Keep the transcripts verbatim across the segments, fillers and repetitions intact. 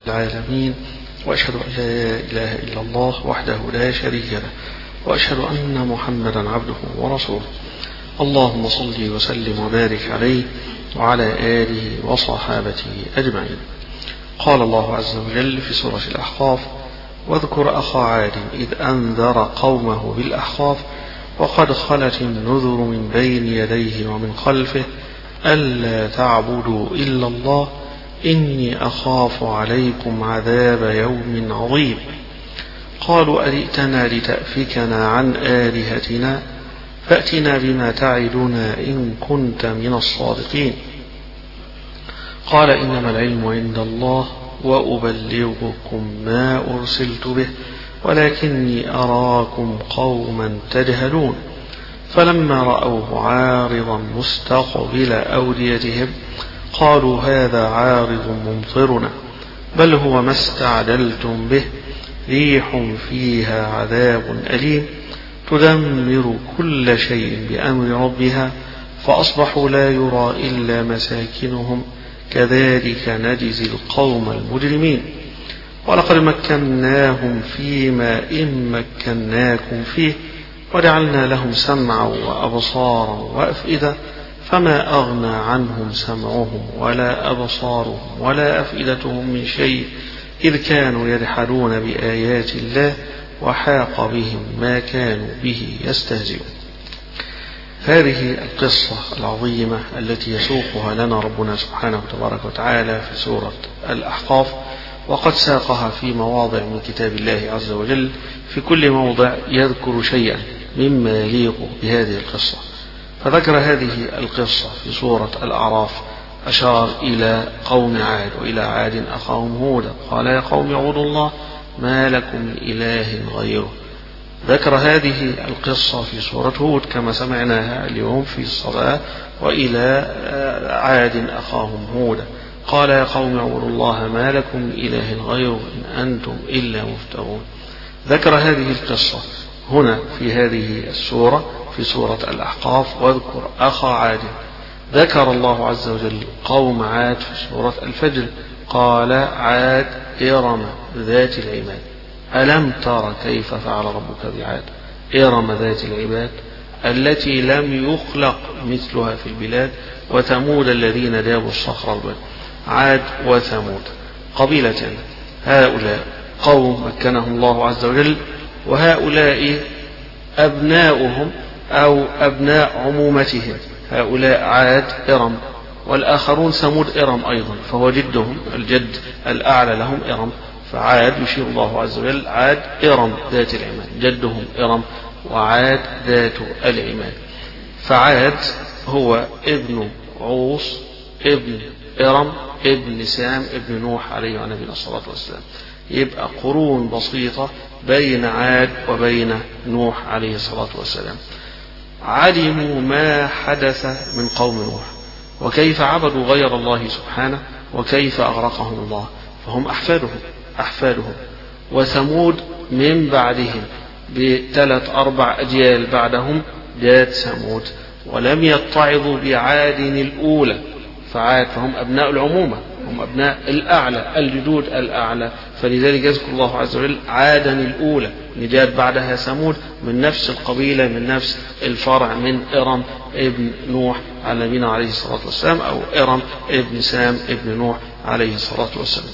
العالمين، وأشهد أن لا إله إلا الله وحده لا شريك له، وأشهد أن محمدا عبده ورسوله. اللهم صل وسلم وبارك عليه وعلى آله وصحابته أجمعين. قال الله عز وجل في سورة الأحقاف: واذكر أخا عاد إذ أنذر قومه بالأحقاف وقد خلت النذر من بين يديه ومن خلفه ألا تعبدوا إلا الله إني أخاف عليكم عذاب يوم عظيم. قالوا أجئتنا لتأفكنا عن آلهتنا فأتنا بما تعدنا إن كنت من الصادقين. قال إنما العلم عند الله وأبلغكم ما أرسلت به ولكني أراكم قوما تجهلون. فلما رأوه عارضا مستقبل أوديتهم قالوا هذا عارض ممطرنا بل هو ما استعجلتم به ريح فيها عذاب أليم تدمر كل شيء بأمر ربها فأصبحوا لا يرى إلا مساكنهم كذلك نجزي القوم المجرمين. ولقد مكناهم فيما إن مكناكم فيه وجعلنا لهم سمعا وأبصارا وأفئدة فما أغنى عنهم سمعهم ولا أبصارهم ولا أفئدتهم من شيء إذ كانوا يجحدون بآيات الله وحاق بهم ما كانوا به يستهزئون. هذه القصة العظيمة التي يسوقها لنا ربنا سبحانه وتبارك وتعالى في سورة الأحقاف، وقد ساقها في مواضع من كتاب الله عز وجل، في كل موضع يذكر شيئا مما يليق بهذه القصة. فذكر هذه القصة في سورة الأعراف، أشار إلى قوم عاد وإلى عاد أخاهم هودا قال يا قوم اعبدوا الله ما لكم من إله غيره. ذكر هذه القصة في سورة هود كما سمعناها اليوم في الصلاة، وإلى عاد أخاهم هودا قال يا قوم اعبدوا الله ما لكم من إله غيره إن أنتم إلا مفترون. ذكر هذه القصة هنا في هذه السورة في سورة الأحقاف: واذكر أخا عاد. ذكر الله عز وجل قوم عاد في سورة الفجر قال عاد إرم ذات العماد ألم تر كيف فعل ربك بعاد إرم ذات العماد التي لم يخلق مثلها في البلاد وثمود الذين جابوا الصخر البلد. عاد وثمود قبيلتان، هؤلاء قوم مكنهم الله عز وجل، وهؤلاء أبناؤهم أو أبناء عمومتهم، هؤلاء عاد إرم، والآخرون ثمود إرم أيضا، فهو جدهم الجد الأعلى لهم إرم. فعاد يشير الله عز وجل عاد إرم ذات العماد، جدهم إرم وعاد ذات العماد. فعاد هو ابن عوص ابن إرم ابن سام ابن نوح عليه ونبينا الصلاة والسلام. يبقى قرون بسيطة بين عاد وبين نوح عليه الصلاة والسلام. علموا ما حدث من قوم نوح وكيف عبدوا غير الله سبحانه وكيف أغرقهم الله، فهم أحفادهم أحفادهم وثمود من بعدهم بثلاث أربع أجيال بعدهم جاءت ثمود، ولم يتعظوا بعاد الأولى، فعاد فهم أبناء العمومة، هم أبناء الأعلى الجدود الأعلى، فلذلك يذكر الله عز وجل عادا الأولى نجاد بعدها ثمود من نفس القبيلة من نفس الفرع من إرم ابن نوح على نبينا عليه الصلاة والسلام، أو إرم ابن سام ابن نوح عليه الصلاة والسلام.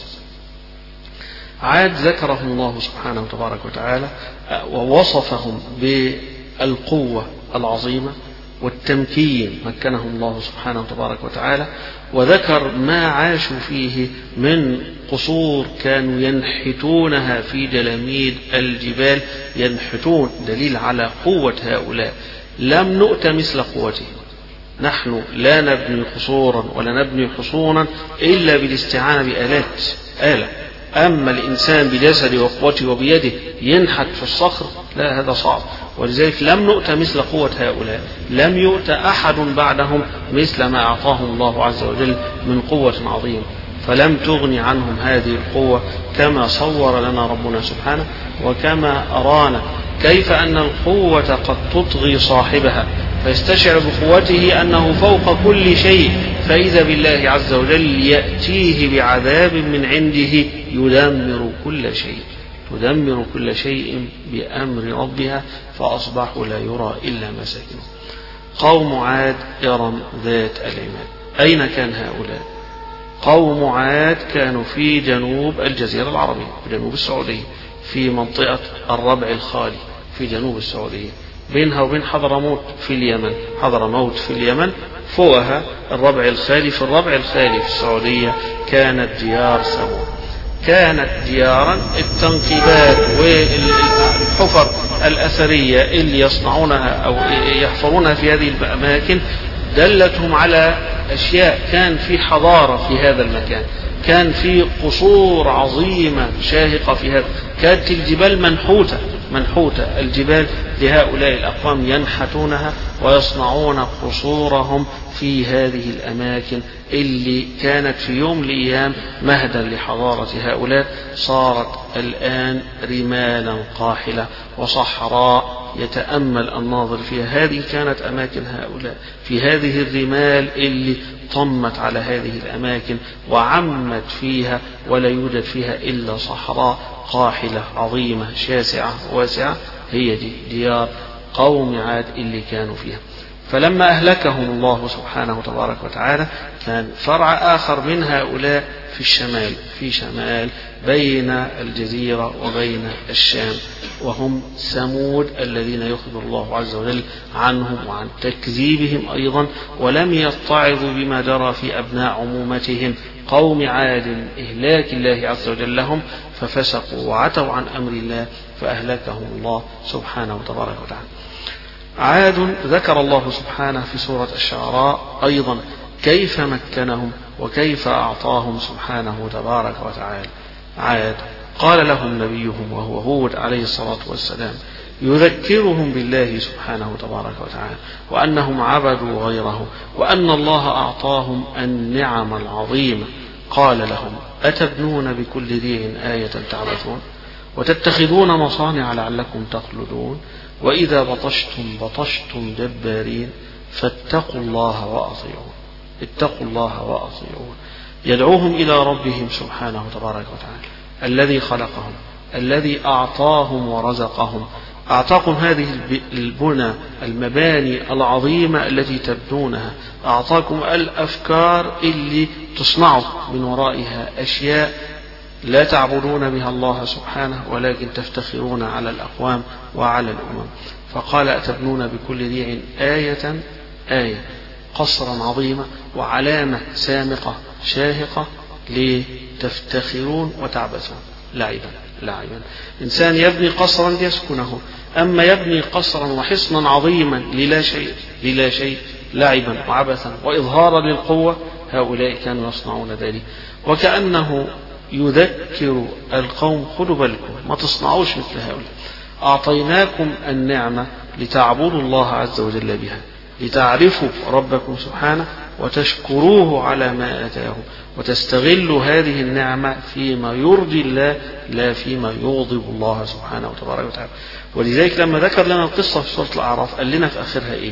عاد ذكرهم الله سبحانه وتبارك وتعالى ووصفهم بالقوة العظيمة والتمكين، مكنهم الله سبحانه وتبارك وتعالى، وذكر ما عاشوا فيه من قصور كانوا ينحتونها في جلاميد الجبال، ينحتون دليل على قوة هؤلاء، لم نؤت مثل قوتهم. نحن لا نبني قصورا ولا نبني حصونا إلا بالاستعانة بآلات آلة، أما الإنسان بجسده وقوته وبيده ينحت في الصخر لا، هذا صعب. ولذلك لم نؤت مثل قوة هؤلاء، لم يؤت أحد بعدهم مثل ما أعطاهم الله عز وجل من قوة عظيمة، فلم تغني عنهم هذه القوة كما صور لنا ربنا سبحانه وكما أرانا كيف أن القوة قد تطغي صاحبها فيستشعر بقوته أنه فوق كل شيء، فإذا بالله عز وجل يأتيه بعذاب من عنده يدمر كل شيء تدمر كل شيء بأمر ربها، فأصبحوا لا يرى إلا مساكنه. قوم عاد إرم ذات العماد. أين كان هؤلاء؟ قوم عاد كانوا في جنوب الجزيرة العربية، في جنوب السعودية، في منطقة الربع الخالي في جنوب السعودية، بينها وبين حضرموت في اليمن. حضرموت في اليمن، فوقها الربع الخالي. في الربع الخالي في السعودية كانت ديار ثمود، كانت ديارا التنقيبات والحفر الأثرية اللي يصنعونها أو يحفرونها في هذه الأماكن دلتهم على أشياء. كان في حضارة في هذا المكان، كان في قصور عظيمة شاهقة في هذا، كانت الجبال منحوتة منحوتة الجبال لهؤلاء الأقوام ينحتونها ويصنعون قصورهم في هذه الأماكن اللي كانت في يوم الأيام مهدا لحضارة هؤلاء، صارت الآن رمالا قاحلة وصحراء يتأمل الناظر فيها. هذه كانت أماكن هؤلاء، في هذه الرمال اللي طمت على هذه الأماكن وعمت فيها، ولا يوجد فيها إلا صحراء قاحلة عظيمة شاسعة واسعة. هي دي ديار قوم عاد اللي كانوا فيها. فلما أهلكهم الله سبحانه وتبارك وتعالى كان فرع آخر من هؤلاء في الشمال، في شمال بين الجزيرة وبين الشام، وهم ثمود الذين يخبر الله عز وجل عنهم وعن تكذيبهم أيضا، ولم يتعظوا بما جرى في أبناء عمومتهم قوم عاد إهلاك الله عز وجل لهم، ففسقوا وعتوا عن أمر الله فأهلكهم الله سبحانه وتبارك وتعالى. عاد ذكر الله سبحانه في سورة الشعراء أيضا كيف مكنهم وكيف أعطاهم سبحانه تبارك وتعالى. عاد قال لهم نبيهم وهو هود عليه الصلاة والسلام يذكرهم بالله سبحانه تبارك وتعالى وأنهم عبدوا غيره وأن الله أعطاهم النعم العظيمة. قال لهم أتبنون بكل ريع آية تعبثون وتتخذون مصانع لعلكم تخلدون وإذا بطشتم بطشتم جبارين فاتقوا الله وأطيعون اتقوا الله وأطيعون. يدعوهم إلى ربهم سبحانه تبارك وتعالى الذي خلقهم، الذي أعطاهم ورزقهم، أعطاكم هذه البنى المباني العظيمة التي تبنونها، أعطاكم الأفكار اللي تصنعوا من ورائها أشياء لا تعبدون بها الله سبحانه ولكن تفتخرون على الأقوام وعلى الأمم. فقال أتبنون بكل ريع آية آية قصرا عظيمة وعلامة سامقة شاهقة لتفتخرون وتعبثون لعبا لعبا. إنسان يبني قصرا ليسكنه، أما يبني قصرا وحصنا عظيما للا شيء للا شيء لعبا وعبثا وإظهارا للقوة، هؤلاء كانوا يصنعون ذلك. وكأنه يذكر القوم خذوا بالكم ما تصنعوش مثل هؤلاء، أعطيناكم النعمة لتعبدوا الله عز وجل بها، لتعرفوا ربكم سبحانه وتشكروه على ما آتاهم وتستغلوا هذه النعمة فيما يرضي الله لا فيما يغضب الله سبحانه وتبارك وتعالى. ولذلك لما ذكر لنا القصة في سورة الأعراف قال لنا في آخرها إيه؟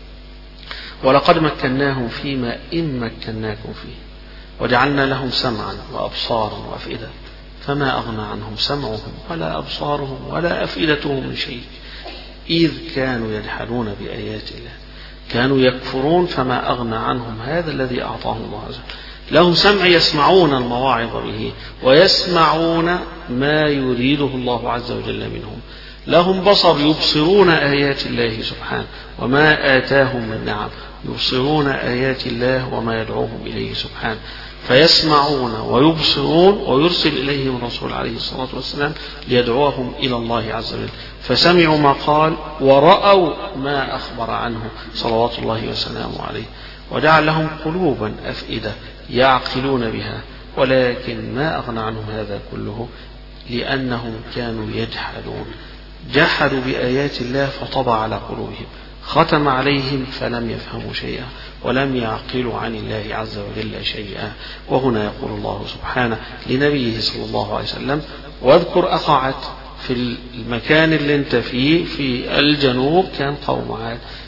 ولقد مكناهم فيما إن مكناكم فيه وجعلنا لهم سمعا وأبصارا وأفئدة فما أغنى عنهم سمعهم ولا أبصارهم ولا أفئدتهم من شيء إذ كانوا يجحدون بآيات الله كانوا يكفرون فما أغنى عنهم هذا الذي أعطاهم الله عز وجل. لهم سمع يسمعون المواعظ به ويسمعون ما يريده الله عز وجل منهم، لهم بصر يبصرون آيات الله سبحانه وما آتاهم من نعم، يبصرون آيات الله وما يدعوهم إليه سبحانه، فيسمعون ويبصرون ويرسل إليهم الرسول عليه الصلاة والسلام ليدعوهم إلى الله عز وجل، فسمعوا ما قال ورأوا ما أخبر عنه صلوات الله وسلامه عليه، وجعل لهم قلوبا أفئدة يعقلون بها ولكن ما أغنى عنهم هذا كله لأنهم كانوا يجحدون، جحدوا بآيات الله فطبع على قلوبهم، ختم عليهم فلم يفهموا شيئا ولم يعقلوا عن الله عز وجل شيئا. وهنا يقول الله سبحانه لنبيه صلى الله عليه وسلم واذكر أخا عاد، في المكان اللي انت فيه في الجنوب كان قوم عاد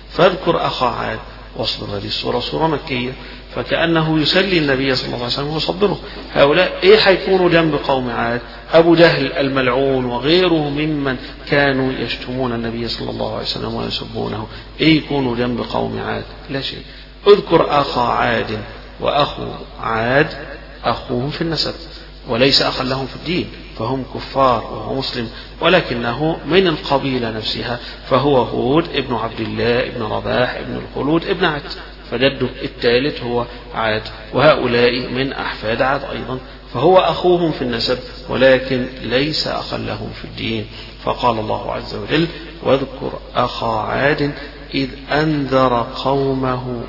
فاذكر أخا عاد واصبر. هذه السورة سورة مكية، فكأنه يسلي النبي صلى الله عليه وسلم ويصبره. هؤلاء إيه حيكونوا جنب قوم عاد؟ أبو جهل الملعون وغيره ممن كانوا يشتمون النبي صلى الله عليه وسلم ويسبونه، إيه يكونوا جنب قوم عاد؟ لا شيء. اذكر أخا عاد، وأخو عاد أخوهم في النسب وليس أخا لهم في الدين، فهم كفار وهو مسلم، ولكنه من القبيلة نفسها، فهو هود ابن عبد الله ابن رباح ابن الخلود ابن عاد، فجده الثالث هو عاد، وهؤلاء من أحفاد عاد أيضا، فهو أخوهم في النسب ولكن ليس أخا لهم في الدين. فقال الله عز وجل: واذكر أخا عاد إذ أنذر قومه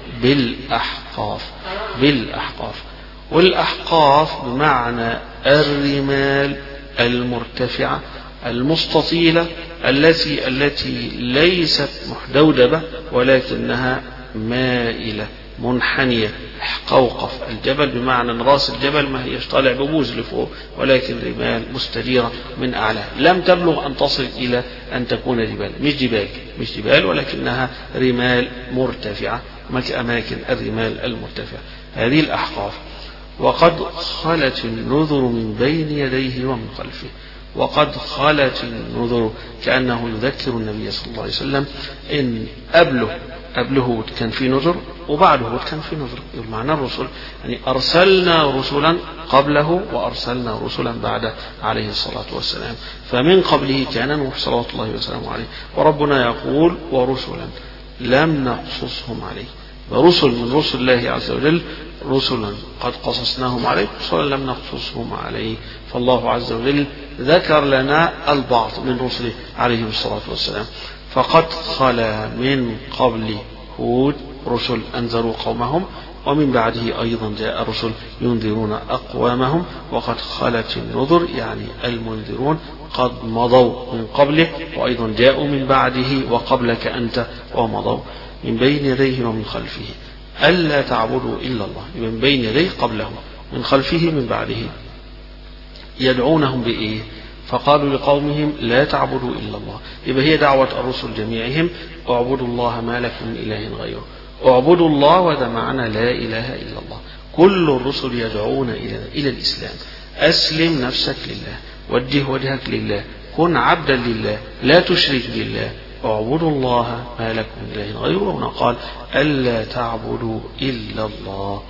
بالأحقاف. بالأحقاف، والأحقاف بمعنى الرمال المرتفعة المستطيلة التي التي ليست محدودبة ولكنها مائلة منحنية. قوقف الجبل بمعنى أن راس الجبل ما هيش طالع ببوز لفوق، ولكن رمال مستديرة من أعلى لم تبلغ أن تصل إلى أن تكون جبال، مش جبال مش جبال ولكنها رمال مرتفعة، أماكن الرمال المرتفعة، هذه الأحقاف. وقد خلت النذر من بين يديه ومن خلفه. وقد خلت النذر كأنه يذكر النبي صلى الله عليه وسلم إن قبله قبله كان في نذر وبعده كان في نذر. معنى الرسل يعني أرسلنا رسلا قبله وأرسلنا رسلا بعده عليه الصلاة والسلام، فمن قبله كان نوح صلوات الله وسلامه عليه، وربنا يقول: ورسلا لم نقصصهم عليه. رسل من رسل الله عز وجل، رسلا قد قصصناهم عليه، رسلا لم نقصصهم عليه. فالله عز وجل ذكر لنا البعض من رسله عليه الصلاة والسلام. فقد خلا من قبل هود رسل أنذروا قومهم، ومن بعده أيضا جاء رسل ينذرون أقوامهم. وقد خلت النذر يعني المنذرون قد مضوا من قبله، وأيضا جاءوا من بعده وقبلك أنت ومضوا، من بين يديه ومن خلفه ألا تعبدوا إلا الله. من بين يديه قبله، من خلفه من بعده. يدعونهم بإيه؟ فقالوا لقومهم: لا تعبدوا إلا الله. يبقى هي دعوة الرسل جميعهم: اعبدوا الله ما لكم من إله غيره. اعبدوا الله، وهذا معنى لا إله إلا الله. كل الرسل يدعون إلى إلى الإسلام. أسلم نفسك لله، وجه وجهك لله، كن عبدا لله، لا تشرك بالله، اعبدوا الله ما لكم من إله غيره. هنا قال: ألا تعبدوا إلا الله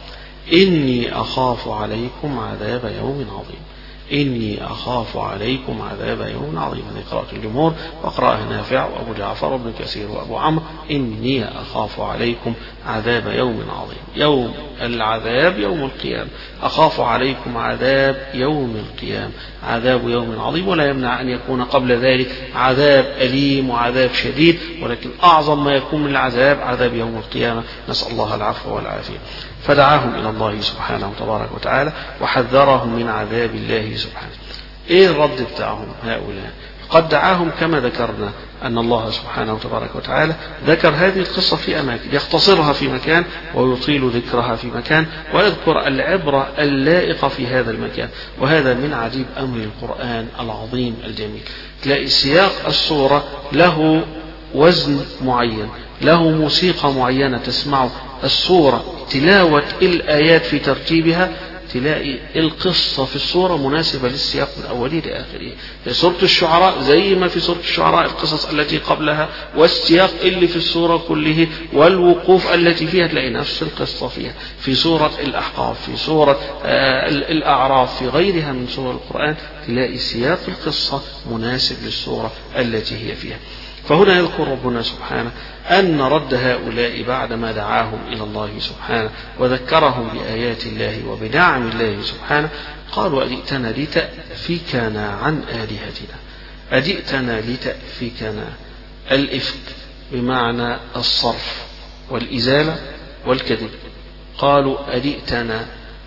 إني أخاف عليكم عذاب يوم عظيم. إني أخاف عليكم عذاب يوم عظيم. هذه قراءة الجمهور، وقراءة نافع وأبو جعفر وابن كثير وأبو عمرو: إني أخاف عليكم عذاب يوم عظيم. يوم العذاب يوم القيامة، أخاف عليكم عذاب يوم القيامة، عذاب يوم عظيم. ولا يمنع أن يكون قبل ذلك عذاب أليم وعذاب شديد، ولكن أعظم ما يكون من العذاب عذاب يوم القيامة، نسأل الله العفو والعافية. فدعاهم إلى الله سبحانه وتبارك وتعالى، وحذرهم من عذاب الله سبحانه. إيه الرد بتاعهم هؤلاء؟ قد دعاهم كما ذكرنا أن الله سبحانه وتبارك وتعالى ذكر هذه القصة في أماكن، يختصرها في مكان ويطيل ذكرها في مكان، ويذكر العبرة اللائقة في هذا المكان. وهذا من عجيب أمر القرآن العظيم الجميل. تلاقي سياق السورة له وزن معين، له موسيقى معينة تسمع السورة، تلاوة الآيات في ترتيبها، تلاقي القصة في السورة مناسبة للسياق من أوله لآخره. في سورة الشعراء زي ما في سورة الشعراء القصص التي قبلها والسياق اللي في السورة كله والوقوف التي فيها تلاقي نفس القصة فيها. في سورة الأحقاف، في سورة آه الأعراف، في غيرها من سور القرآن تلاقي سياق القصة مناسب للسورة التي هي فيها. فهنا يذكر ربنا سبحانه أن رد هؤلاء بعدما دعاهم إلى الله سبحانه وذكرهم بآيات الله وبنعم الله سبحانه، قالوا: أجئتنا لتأفكنا عن آلهتنا. أجئتنا لتأفكنا، الإفك بمعنى الصرف والإزالة والكذب. قالوا: أجئتنا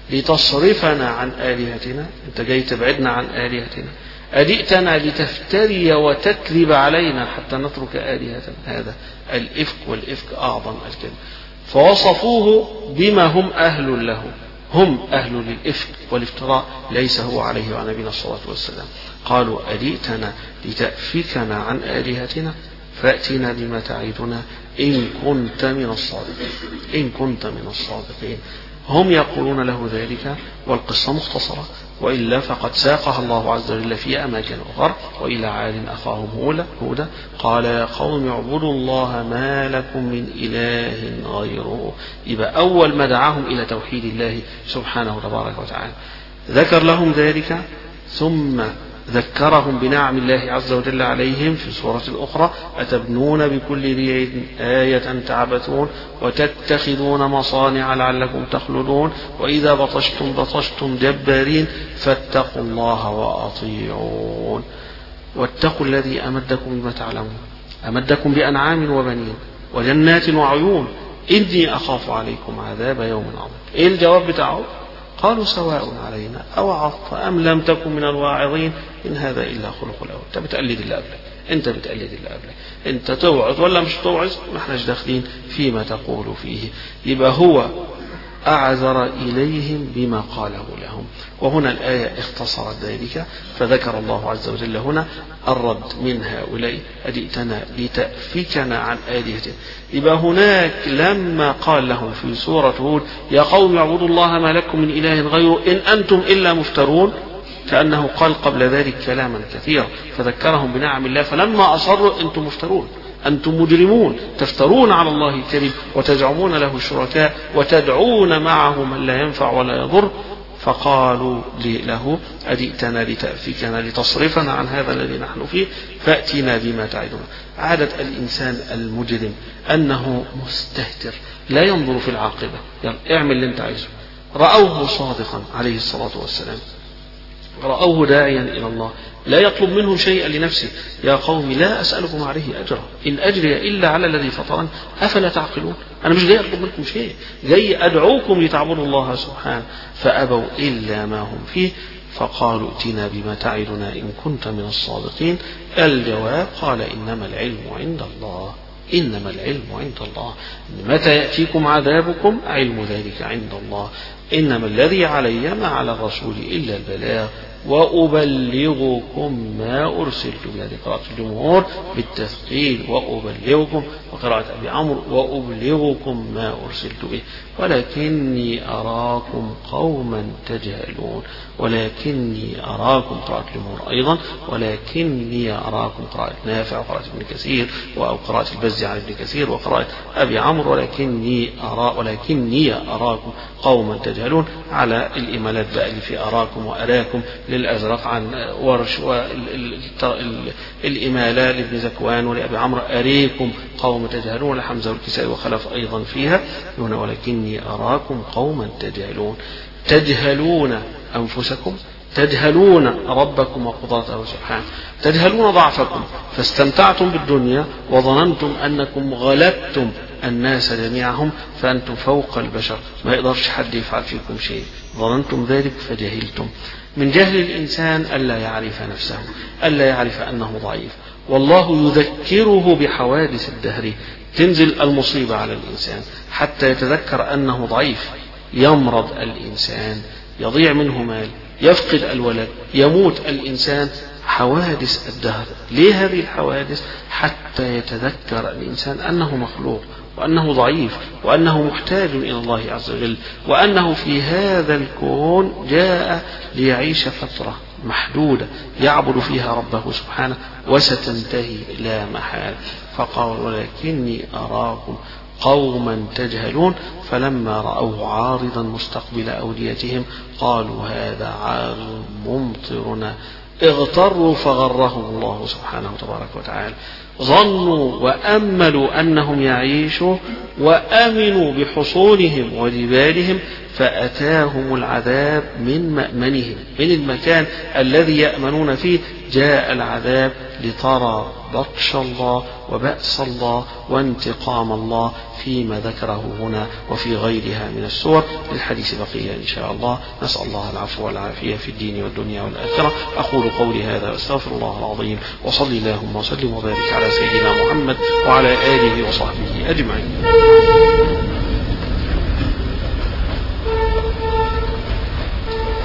لتصرفنا عن آلهتنا، أنت جاي تبعدنا عن آلهتنا. أجئتنا لتفتري وتكذب علينا حتى نترك آلهتنا. هذا الإفك، والإفك أعظم الكذب. فوصفوه بما هم أهل له، هم أهل للإفك والافتراء، ليس هو عليه وعلى نبينا الصلاة والسلام. قالوا: أجئتنا لتأفكنا عن آلهتنا. فأتنا بما تعدنا إن كنت من الصادقين إن كنت من الصادقين. هم يقولون له ذلك والقصة مختصرة، وإلا فقد ساقها الله عز وجل في أماكن أخرى. وإلى عاد أخاهم هودا قال يا قوم اعبدوا الله ما لكم من إله غيره. يبقى أول ما دعاهم إلى توحيد الله سبحانه تبارك وتعالى ذكر لهم ذلك، ثم ذكرهم بنعم الله عز وجل عليهم في سورة الأخرى: أتبنون بكل ريع آية تعبثون وتتخذون مصانع لعلكم تخلدون وإذا بطشتم بطشتم جبارين فاتقوا الله وأطيعون واتقوا الذي أمدكم بما تعلمون أمدكم بأنعام وبنين وجنات وعيون إني أخاف عليكم عذاب يوم عظيم. إيه الجواب بتاعه؟ قالوا سواء علينا أوعظت أم لم تكن من الواعظين إن هذا إلا خلق الأول. أنت بتقلد اللي قبلك أنت بتقلد اللي قبلك أنت توعظ ولا مش توعظ، ما احناش داخلين فيما تقول فيه. يبقى هو أعذر إليهم بما قاله لهم. وهنا الآية اختصرت ذلك، فذكر الله عز وجل هنا الرد من هؤلاء: أجئتنا لتأفكنا عن آلهتنا. يبقى هناك لما قال لهم في سورة هود: يا قوم اعبدوا الله ما لكم من إله غيره إن أنتم إلا مفترون، كأنه قال قبل ذلك كلاما كثيرا فذكرهم بنعم الله، فلما أصروا: أنتم مفترون، أنتم مجرمون، تفترون على الله الكذب وتزعمون له الشركاء وتدعون معه من لا ينفع ولا يضر. فقالوا له: أجئتنا لتأفكنا لتصرفنا عن هذا الذي نحن فيه فأتنا بما تعدنا. عادة الإنسان المجرم أنه مستهتر لا ينظر في العاقبة، يعني اعمل اللي انت عايزه. رأوه صادقا عليه الصلاة والسلام، رأوه داعيا إلى الله لا يطلب منهم شيئا لنفسه: يا قوم لا أسألكم عليه أجرا إن أجري إلا على الذي فطرني أفلا تعقلون. أنا مش جاي أطلب منكم شيء، جاي أدعوكم لتعبدوا الله سبحانه. فأبوا إلا ما هم فيه فقالوا: ائتنا بما تعدنا إن كنت من الصادقين. الجواب: قال إنما العلم عند الله إنما العلم عند الله متى يأتيكم عذابكم علم ذلك عند الله إنما الذي علي ما على الرسول إلا البلاغ وأبلغكم ما أرسلت به. هذه قراءة الجمهور بالتثقيل: وأبلغكم، وقراءة أبي عمرو: وأبلغكم ما أرسلت به ولكني أراكم قوما تجهلون. ولكني أراكم قراءة الجمهور أيضا: ولكني أراكم قراءة نافع وقراءة ابن كثير أو قراءة البزي عن ابن كثير وقراءة أبي عمرو: ولكني أرى ولكني أراكم قوما تجهلون، على الإمالات بقى اللي في أراكم وأراكم للأزرق عن ورش، والإمالة لابن زكوان ولأبي عمرو: أريكم قوم تجهلون لحمزة والكسائي وخلف أيضا فيها هنا: ولكني أراكم قوما تجهلون. تجهلون أنفسكم، تجهلون ربكم وقضاته سبحانه، تجهلون ضعفكم فاستمتعتم بالدنيا وظننتم أنكم غلبتم الناس جميعهم فأنتم فوق البشر، ما يقدرش حد يفعل فيكم شيء، ظننتم ذلك فجهلتم. من جهل الإنسان ألا يعرف نفسه، ألا يعرف أنه ضعيف، والله يذكره بحوادث الدهر. تنزل المصيبة على الإنسان حتى يتذكر أنه ضعيف، يمرض الإنسان، يضيع منه مال، يفقد الولد، يموت الإنسان، حوادث الدهر. ليه هذه الحوادث؟ حتى يتذكر الإنسان أنه مخلوق وأنه ضعيف وأنه محتاج إلى الله عز وجل، وأنه في هذا الكون جاء ليعيش فترة محدودة يعبد فيها ربه سبحانه وستنتهي لا محال. فقال: ولكني أراكم قوما تجهلون. فلما رأوه عارضا مستقبل أوديتهم قالوا: هذا عارض ممطرنا. اغتروا فغرهم الله سبحانه تبارك وتعالى، ظنوا وأملوا أنهم يعيشوا وأمنوا بحصونهم وجبالهم فأتاهم العذاب من مأمنهم، من المكان الذي يأمنون فيه جاء العذاب لترى بطش الله وبأس الله وانتقام الله فيما ذكره هنا وفي غيرها من السور. الحديث بقية إن شاء الله، نسأل الله العفو والعافية في الدين والدنيا والآخرة. أقول قولي هذا واستغفر الله العظيم، وصلي اللهم وسلم وبارك على سيدنا محمد وعلى آله وصحبه أجمعين.